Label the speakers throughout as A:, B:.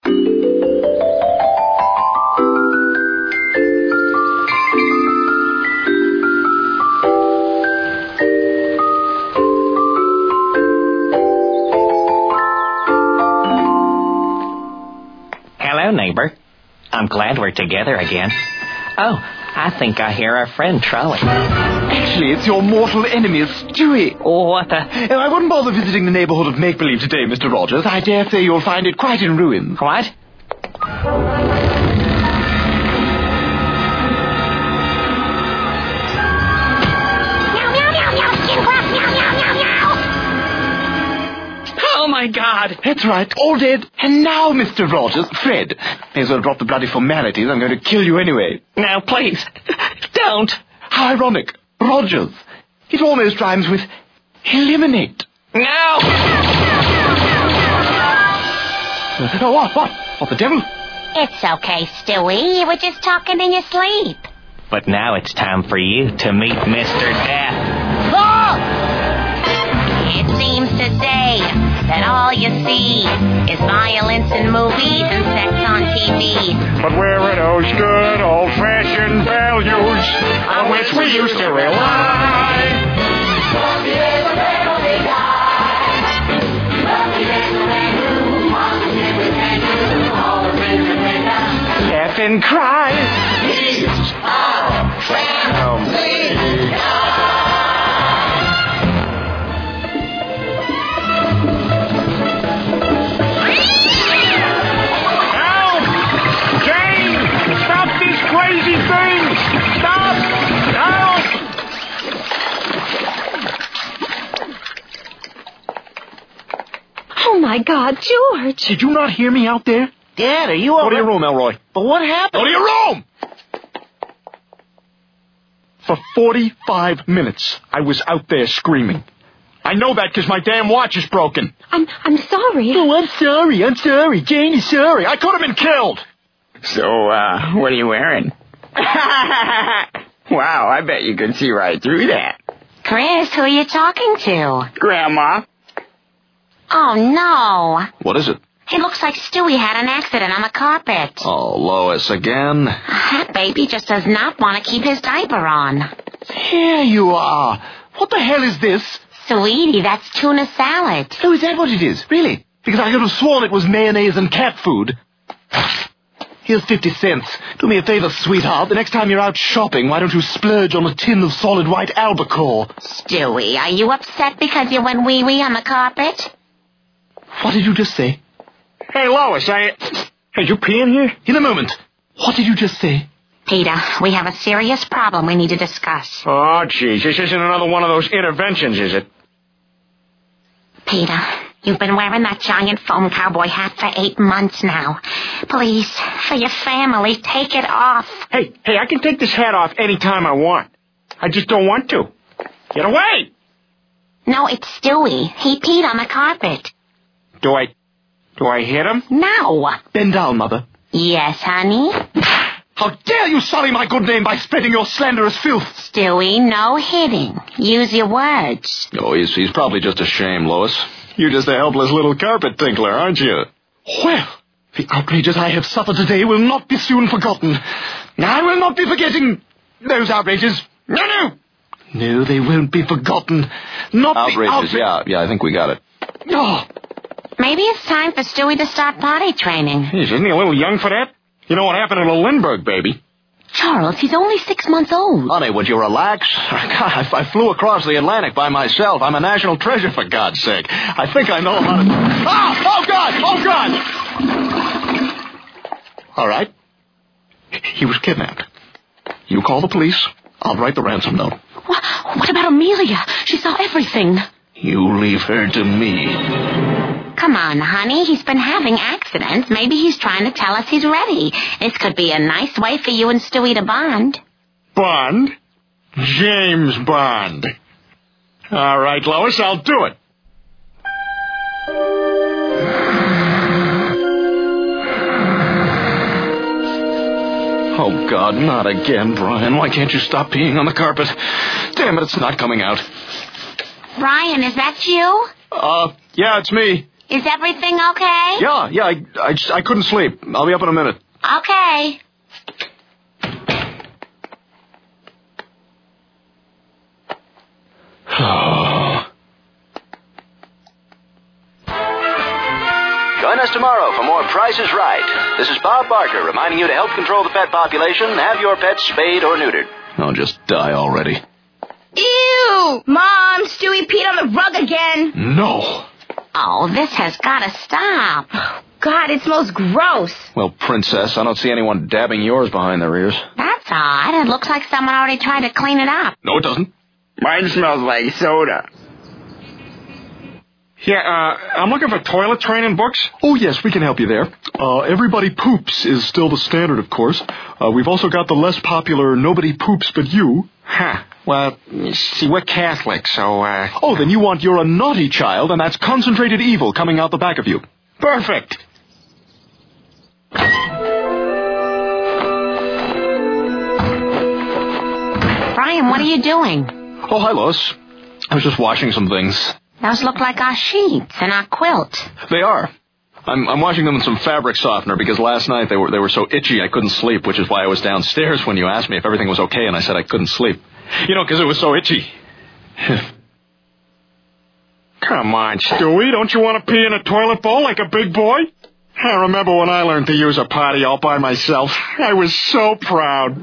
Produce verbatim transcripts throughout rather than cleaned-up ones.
A: Hello, neighbor. I'm glad we're together again. Oh, I think I hear our friend Trolley.
B: Actually, it's your mortal enemy, Stewie.
A: Oh, what the...
B: Oh, I wouldn't bother visiting the neighborhood of make-believe today, Mister Rogers. I dare say you'll find it quite in ruins.
A: What? Oh, my God.
B: That's right, all dead. And now, Mister Rogers, Fred, may as well drop the bloody formalities. I'm going to kill you anyway.
A: Now, please, don't.
B: How ironic. Rogers. It almost rhymes with eliminate.
A: No!
B: Oh, what? What? What, the devil?
C: It's okay, Stewie. You were just talking in your sleep.
A: But now it's time for you to meet Mister Death.
C: Oh! It seems today that all you see is violence in movies and sex on T V.
D: But where are those good old-fashioned values on which we used to rely?
B: Laugh and cry.
D: He's our family guy. Crazy thing! Stop! Help!
E: Oh, my God, George.
B: Did you not hear me out there?
F: Dad, are you
B: Go
F: all
B: to your
F: right?
B: room, Elroy.
F: But what happened?
B: Go to your room! For forty-five minutes, I was out there screaming. I know that because my damn watch is broken.
E: I'm I'm sorry.
B: Oh, I'm sorry. I'm sorry. Jane is sorry. I could have been killed.
F: So, uh, what are you wearing? Wow, I bet you could see right through that.
C: Chris, who are you talking to?
F: Grandma.
C: Oh, no.
B: What is it?
C: It looks like Stewie had an accident on the carpet.
B: Oh, Lois, again?
C: That baby just does not want to keep his diaper on.
B: Here you are. What the hell is this?
C: Sweetie, that's tuna salad.
B: Oh, is that what it is? Really? Because I could have sworn it was mayonnaise and cat food. Here's fifty cents. Do me a favor, sweetheart. The next time you're out shopping, why don't you splurge on a tin of solid white albacore?
C: Stewie, are you upset because you went wee-wee on the carpet?
B: What did you just say?
D: Hey, Lois, I... Hey, you peeing here?
B: In a moment. What did you just say?
C: Peter, we have a serious problem we need to discuss.
D: Oh, jeez. This isn't another one of those interventions, is it?
C: Peter, you've been wearing that giant foam cowboy hat for eight months now. Please, for your family, take it off.
D: Hey, hey, I can take this hat off any time I want. I just don't want to. Get away!
C: No, it's Stewie. He peed on the carpet.
D: Do I... Do I hit him?
C: No.
B: Bend down, Mother.
C: Yes, honey?
B: How dare you sully my good name by spreading your slanderous filth?
C: Stewie, no hitting. Use your words.
B: Oh, he's, he's probably just ashamed, Lois. You're just a helpless little carpet tinkler, aren't you? Well, the outrages I have suffered today will not be soon forgotten. I will not be forgetting those outrages. No, no. No, they won't be forgotten. Not
G: Outrages,
B: the outra-
G: yeah, yeah, I think we got it.
B: Oh.
C: Maybe it's time for Stewie to start potty training.
D: Jeez, isn't he a little young for that? You know what happened to the Lindbergh baby?
E: Charles, he's only six months old.
G: Honey, would you relax? God, I flew across the Atlantic by myself. I'm a national treasure, for God's sake. I think I know how to... Ah! Oh, God! Oh, God!
B: All right. He was kidnapped. You call the police. I'll write the ransom note.
E: What, what about Amelia? She saw everything.
B: You leave her to me.
C: Come on, honey. He's been having accidents. Maybe he's trying to tell us he's ready. This could be a nice way for you and Stewie to bond.
D: Bond? James Bond. All right, Lois, I'll do it.
B: Oh, God, not again, Brian. Why can't you stop peeing on the carpet? Damn it, it's not coming out.
C: Brian, is that you?
B: Uh, yeah, it's me.
C: Is everything okay?
B: Yeah, yeah, I, I, just, I couldn't sleep. I'll be up in a minute.
C: Okay.
G: Join us tomorrow for more Price is Right. This is Bob Barker reminding you to help control the pet population. Have your pets spayed or neutered. I'll just die already.
H: Ew! Mom, Stewie peed on the rug again.
B: No.
C: Oh, this has got to stop.
H: God, it smells gross.
B: Well, Princess, I don't see anyone dabbing yours behind their ears.
C: That's odd. It looks like someone already tried to clean it up.
B: No, it doesn't.
F: Mine smells like soda.
D: Yeah, uh, I'm looking for toilet training books.
B: Oh, yes, we can help you there. Uh, Everybody Poops is still the standard, of course. Uh, we've also got the less popular Nobody Poops But You.
D: Huh. Well, see, we're Catholic, so, uh...
B: Oh, then you want You're a Naughty Child, and that's concentrated evil coming out the back of you.
D: Perfect.
C: Brian, what are you doing?
B: Oh, hi, Lois. I was just washing some things.
C: Those look like our sheets and our quilt.
B: They are. I'm, I'm washing them in some fabric softener because last night they were they were so itchy I couldn't sleep, which is why I was downstairs when you asked me if everything was okay, and I said I couldn't sleep. You know, because it was so itchy.
D: Come on, Stewie. Don't you want to pee in a toilet bowl like a big boy? I remember when I learned to use a potty all by myself. I was so proud.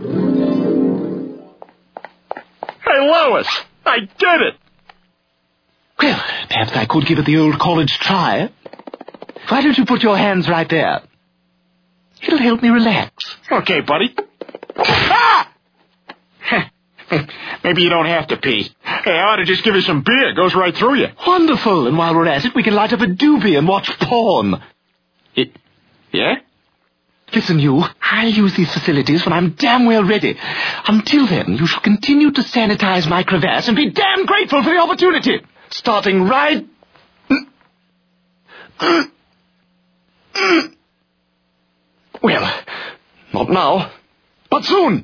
D: Hey, Lois, I did it.
I: Well, perhaps I could give it the old college try. Why don't you put your hands right there? It'll help me relax.
D: Okay, buddy. Ah! Maybe you don't have to pee. Hey, I ought to just give you some beer. It goes right through you.
I: Wonderful. And while we're at it, we can light up a doobie and watch porn.
D: It, yeah?
I: Listen, you. I'll use these facilities when I'm damn well ready. Until then, you shall continue to sanitize my crevasse and be damn grateful for the opportunity. Starting right...
B: Well, not now, but soon.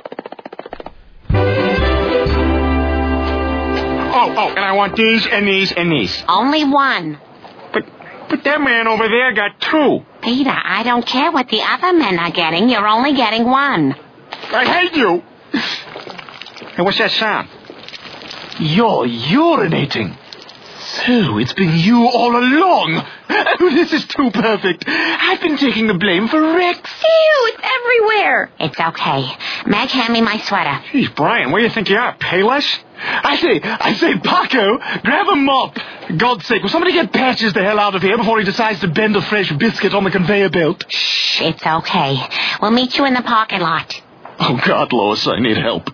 D: Oh, oh, and I want these and these and these.
C: Only one.
D: But, but that man over there got two.
C: Peter, I don't care what the other men are getting. You're only getting one.
D: I hate you. Hey, what's that sound?
I: You're urinating. So, it's been you all along. Oh, this is too perfect. I've been taking the blame for Rex.
H: Ew, it's everywhere.
C: It's okay. Meg, hand me my sweater.
D: Geez, Brian, where do you think you are? Payless?
I: I say, I say, Paco, grab a mop. For God's sake, will somebody get Patches the hell out of here before he decides to bend a fresh biscuit on the conveyor belt?
C: Shh, it's okay. We'll meet you in the parking lot.
B: Oh, God, Lois, I need help.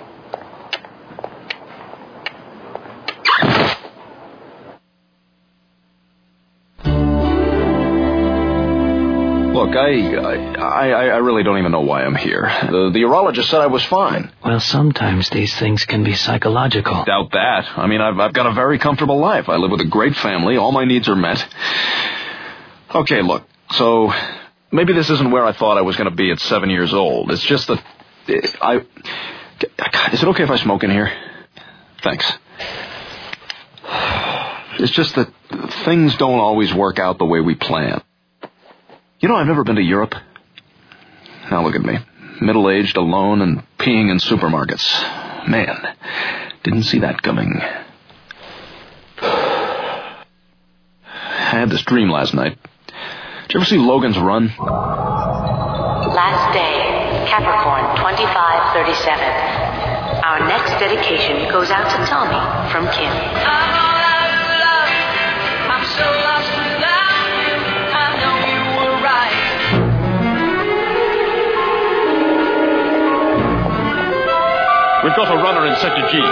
B: Look, I, I I really don't even know why I'm here. The, the urologist said I was fine.
J: Well, sometimes these things can be psychological.
B: Doubt that. I mean, I've, I've got a very comfortable life. I live with a great family. All my needs are met. Okay, look, so maybe this isn't where I thought I was going to be at seven years old. It's just that I... Is it okay if I smoke in here? Thanks. It's just that things don't always work out the way we plan. You know, I've never been to Europe. Now look at me. Middle-aged, alone, and peeing in supermarkets. Man, didn't see that coming. I had this dream last night. Did you ever see Logan's Run?
E: Last day, Capricorn twenty-five thirty-seven. Our next dedication goes out to Tommy from Kim. I'm all out of love. I'm so lost without you. I know you were right.
D: We've got a runner in Sector G.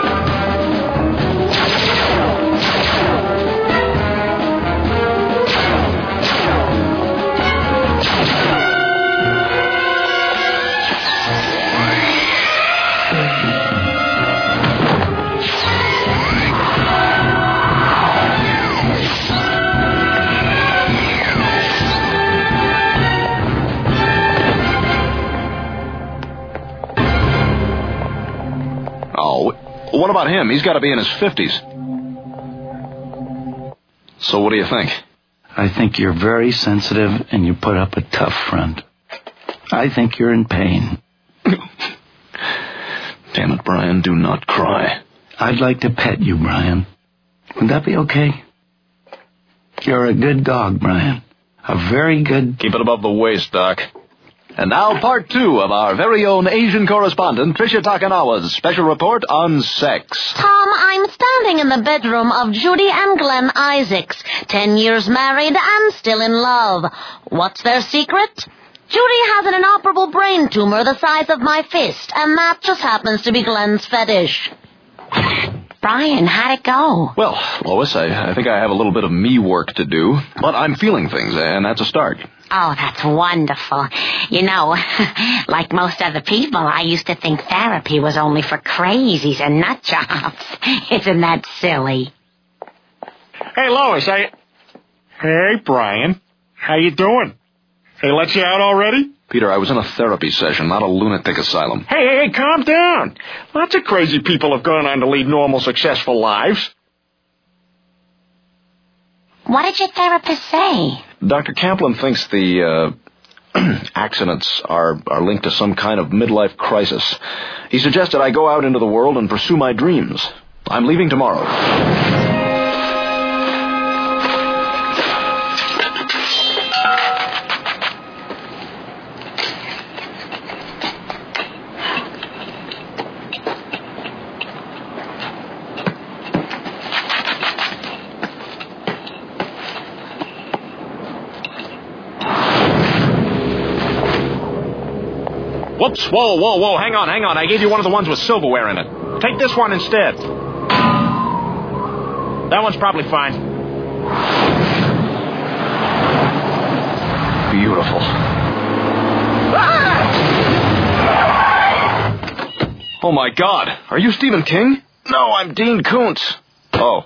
B: What about him? He's got to be in his fifties. So what do you think?
J: I think you're very sensitive and you put up a tough front. I think you're in pain.
G: Damn it, Brian, do not cry.
J: I'd like to pet you, Brian. Would that be okay? You're a good dog, Brian. A very good...
G: Keep it above the waist, Doc. And now part two of our very own Asian correspondent, Tricia Takanawa's special report on sex.
C: Tom, I'm standing in the bedroom of Judy and Glenn Isaacs, ten years married and still in love. What's their secret? Judy has an inoperable brain tumor the size of my fist, and that just happens to be Glenn's fetish. Brian, how'd it go?
G: Well, Lois, I, I think I have a little bit of me work to do, but I'm feeling things, and that's a start.
C: Oh, that's wonderful. You know, like most other people, I used to think therapy was only for crazies and nut jobs. Isn't that silly?
D: Hey, Lois, I... Hey, Brian. How you doing? They let you out already?
G: Peter, I was in a therapy session, not a lunatic asylum.
D: Hey, hey, hey, calm down. Lots of crazy people have gone on to lead normal, successful lives.
C: What did your therapist say?
G: Doctor Kaplan thinks the uh, accidents are, are linked to some kind of midlife crisis. He suggested I go out into the world and pursue my dreams. I'm leaving tomorrow.
D: Whoops, whoa, whoa, whoa, hang on, hang on. I gave you one of the ones with silverware in it. Take this one instead. That one's probably fine.
G: Beautiful. Oh, my God. Are you Stephen King? No, I'm Dean Koontz. Oh.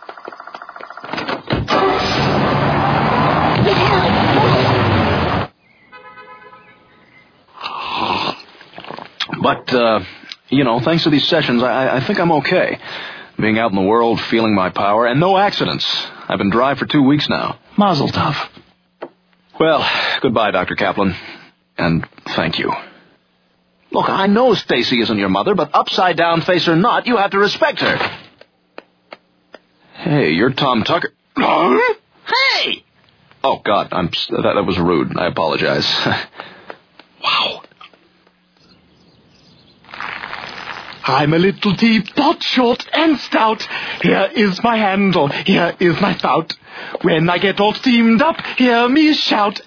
G: But, uh, you know, thanks to these sessions, I, I think I'm okay. Being out in the world, feeling my power, and no accidents. I've been dry for two weeks now.
J: Mazel tov.
G: Well, goodbye, Doctor Kaplan. And thank you. Look, I know Stacy isn't your mother, but upside down face or not, you have to respect her. Hey, you're Tom Tucker. Huh? Hey! Oh, God, I'm that, that was rude. I apologize. Wow.
I: I'm a little teapot, short and stout. Here is my handle, here is my spout. When I get all steamed up, hear me shout.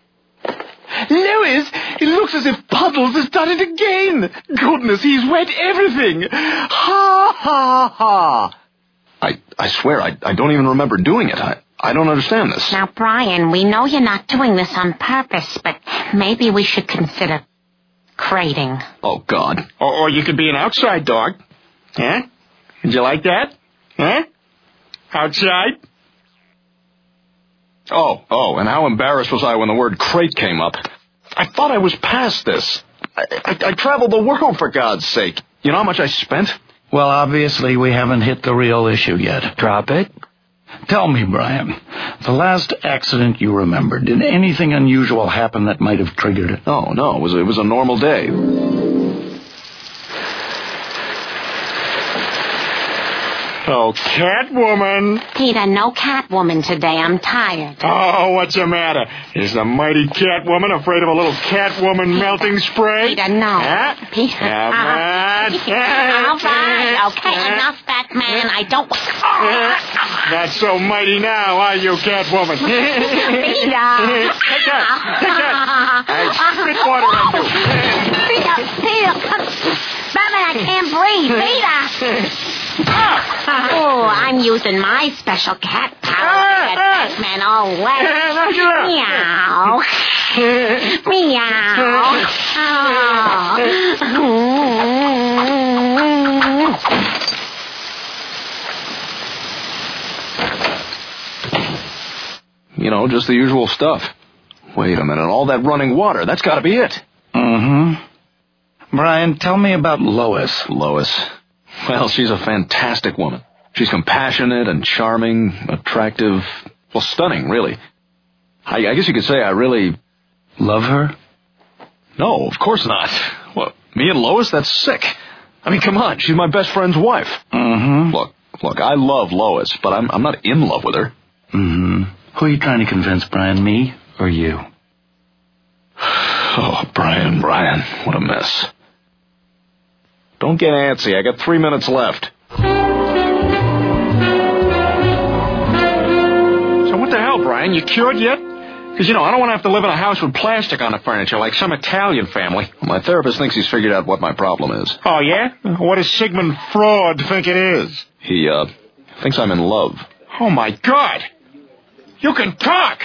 I: Lois, it looks as if Puddles has done it again. Goodness, he's wet everything. Ha, ha, ha.
G: I, I swear, I, I don't even remember doing it. I, I don't understand this.
C: Now, Brian, we know you're not doing this on purpose, but maybe we should consider crating.
G: Oh, God.
D: Or, or you could be an outside dog. Huh? Would you like that? Huh? Outside?
G: Oh, oh, and how embarrassed was I when the word crate came up. I thought I was past this. I, I, I traveled the world, for God's sake. You know how much I spent?
J: Well, obviously we haven't hit the real issue yet. Drop it. Tell me, Brian, the last accident you remember, did anything unusual happen that might have triggered it?
G: Oh, no, it was, it was a normal day.
D: Oh, Catwoman.
C: Peter, no Catwoman today. I'm tired.
D: Oh, what's the matter? Is the mighty Catwoman afraid of a little Catwoman melting spray?
C: Peter, no.
D: Huh?
C: Peter.
D: Come
C: uh,
D: on.
C: All right. Okay, enough, Batman. I don't...
D: Not so mighty now, are you, Catwoman?
C: Peter.
D: Take that. Take that. I spit water on you.
C: Peter, Peter, come. Batman, I can't breathe. Peter. Oh, I'm using my special cat power to get Batman all wet. Meow.
G: You know, just the usual stuff. Wait a minute, all that running water, that's got to be it.
J: Mm-hmm. Brian, tell me about Lois.
G: Lois. Well, she's a fantastic woman. She's compassionate and charming, attractive. Well, stunning, really. I, I guess you could say I really...
J: Love her?
G: No, of course not. What, me and Lois? That's sick. I mean, come on, she's my best friend's wife.
J: Mm-hmm.
G: Look, look, I love Lois, but I'm, I'm not in love with her.
J: Mm-hmm. Who are you trying to convince, Brian, me or you?
G: Oh, Brian, Brian, what a mess. Don't get antsy. I got three minutes left.
D: So what the hell, Brian? You cured yet? Because, you know, I don't want to have to live in a house with plastic on the furniture like some Italian family.
G: My therapist thinks he's figured out what my problem is.
D: Oh, yeah? What does Sigmund Freud think it is?
G: He, uh, thinks I'm in love.
D: Oh, my God. You can talk.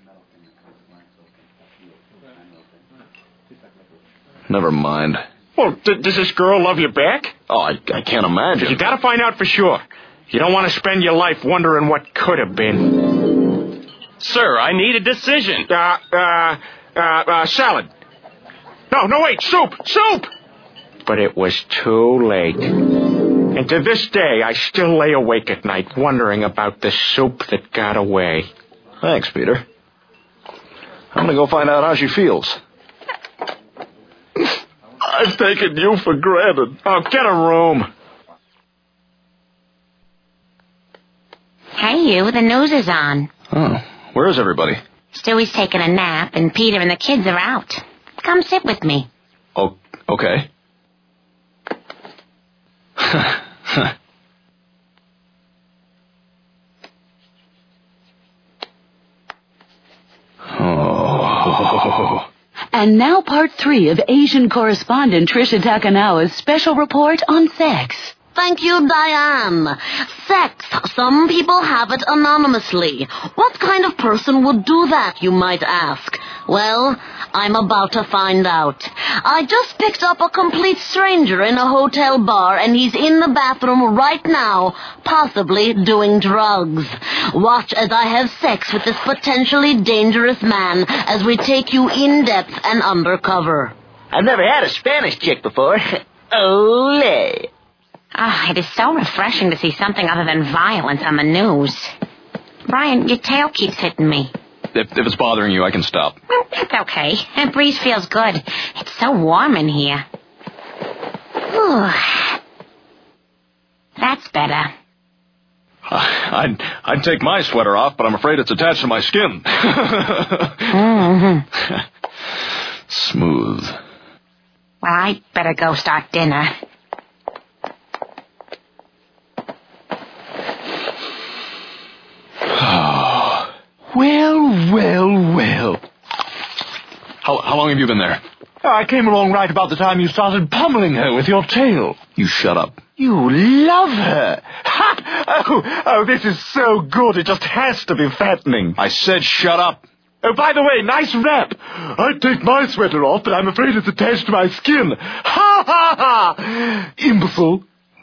G: Never mind.
D: Well, d- does this girl love you back?
G: Oh, I, I can't imagine.
D: You gotta find out for sure. You don't want to spend your life wondering what could have been.
K: Sir, I need a decision.
D: Uh, uh, uh, uh, salad. No, no, wait, soup, soup! But it was too late. And to this day, I still lay awake at night wondering about the soup that got away.
G: Thanks, Peter. I'm gonna go find out how she feels. I've taken you for granted.
D: Oh, get a room.
L: Hey, you, the news is on.
G: Oh, where is everybody?
L: Stewie's taking a nap, and Peter and the kids are out. Come sit with me.
G: Oh, okay. Oh.
M: And now part three of Asian correspondent Trisha Takanawa's special report on sex.
C: Thank you, Diane. Sex. Some people have it anonymously. What kind of person would do that, you might ask? Well, I'm about to find out. I just picked up a complete stranger in a hotel bar, and he's in the bathroom right now, possibly doing drugs. Watch as I have sex with this potentially dangerous man as we take you in-depth and undercover.
A: I've never had a Spanish chick before. Ole.
L: Oh, it is so refreshing to see something other than violence on the news. Brian, your tail keeps hitting me.
G: If, if it's bothering you, I can stop.
L: It's okay. The breeze feels good. It's so warm in here. Ooh. That's better.
G: Uh, I'd, I'd take my sweater off, but I'm afraid it's attached to my skin.
L: mm-hmm.
G: Smooth.
L: Well, I better go start dinner.
I: Well, well, well.
G: How, how long have you been there?
I: Oh, I came along right about the time you started pummeling her with your tail.
G: You shut up.
I: You love her. Ha! Oh, oh, this is so good. It just has to be fattening.
G: I said shut up.
I: Oh, by the way, nice rap. I'd take my sweater off, but I'm afraid it's attached to my skin. Ha, ha, ha! Imbecile.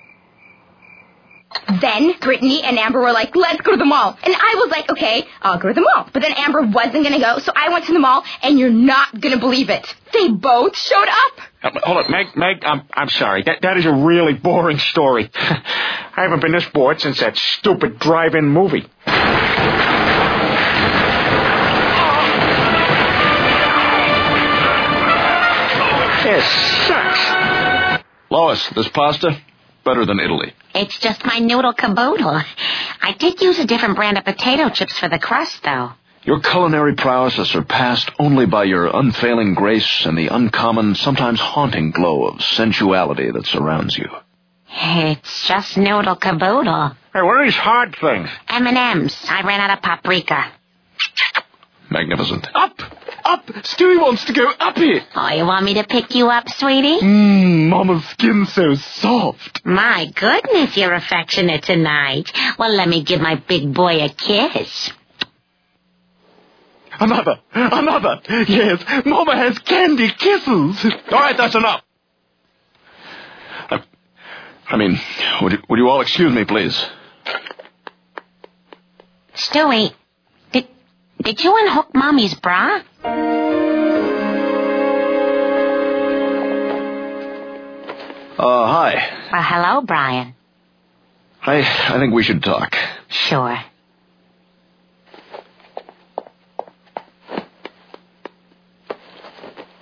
H: Then Brittany and Amber were like, let's go to the mall. And I was like, okay, I'll go to the mall. But then Amber wasn't going to go, so I went to the mall, and you're not going to believe it. They both showed up.
D: Uh, hold on, Meg, Meg, I'm, I'm sorry. That, that is a really boring story. I haven't been this bored since that stupid drive-in movie. This sucks.
G: Lois, this pasta, better than Italy.
L: It's just my noodle caboodle. I did use a different brand of potato chips for the crust, though.
G: Your culinary prowess is surpassed only by your unfailing grace and the uncommon, sometimes haunting glow of sensuality that surrounds you.
L: It's just noodle caboodle.
D: Hey, what are these hard things?
L: M and M's. I ran out of paprika.
G: Magnificent.
I: Up! Up! Stewie wants to go uppy!
L: Oh, you want me to pick you up, sweetie?
I: Mmm, Mama's skin's so soft.
L: My goodness, you're affectionate tonight. Well, let me give my big boy a kiss.
I: Another! Another! Yes, Mama has candy kisses!
G: All right, that's enough. I, I mean, would you, would you all excuse me, please?
L: Stewie, did, did you unhook Mommy's bra?
G: Uh, hi.
L: Well, hello, Brian.
G: I, I think we should talk.
L: Sure.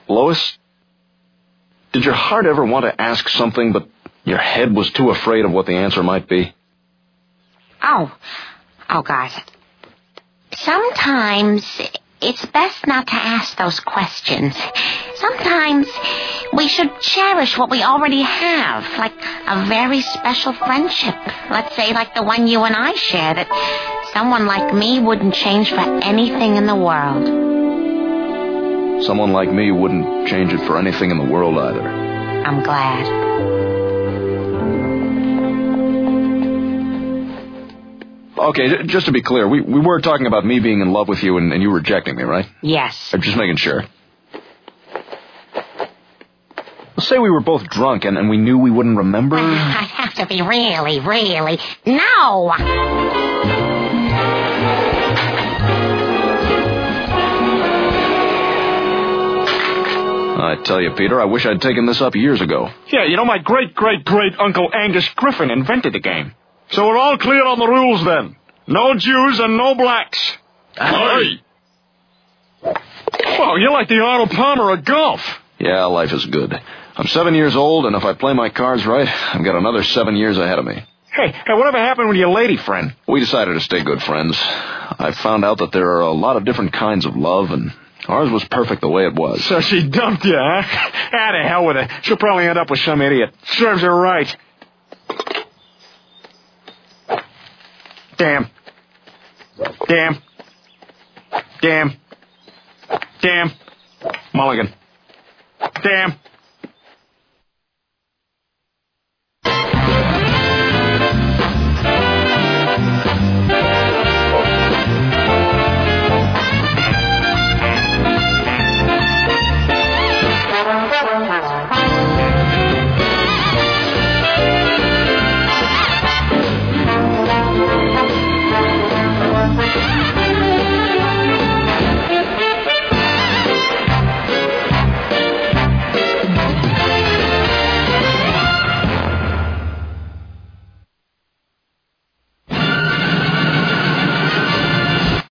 B: Lois, did your heart ever want to ask something, but your head was too afraid of what the answer might be?
L: Oh. Oh, God. Sometimes it's best not to ask those questions. Sometimes we should cherish what we already have, like a very special friendship. Let's say like the one you and I share, that someone like me wouldn't change for anything in the world.
B: Someone like me wouldn't change it for anything in the world either.
L: I'm glad.
B: Okay, j- just to be clear, we, we were talking about me being in love with you and, and you rejecting me, right?
L: Yes.
B: I'm just making sure. Let's say we were both drunk and, and we knew we wouldn't remember.
L: I'd have to be really, really... No!
B: I tell you, Peter, I wish I'd taken this up years ago.
D: Yeah, you know, my great-great-great-uncle Angus Griffin invented the game. So we're all clear on the rules, then. No Jews and no blacks.
K: Aye.
D: Well, you're like the Arnold Palmer of golf.
B: Yeah, life is good. I'm seven years old, and if I play my cards right, I've got another seven years ahead of me.
D: Hey, hey, whatever happened with your lady friend?
B: We decided to stay good friends. I found out that there are a lot of different kinds of love, and ours was perfect the way it was.
D: So she dumped you, huh? Ah, to hell with her. She'll probably end up with some idiot. Serves her right. Damn. Damn. Damn. Damn. Mulligan. Damn.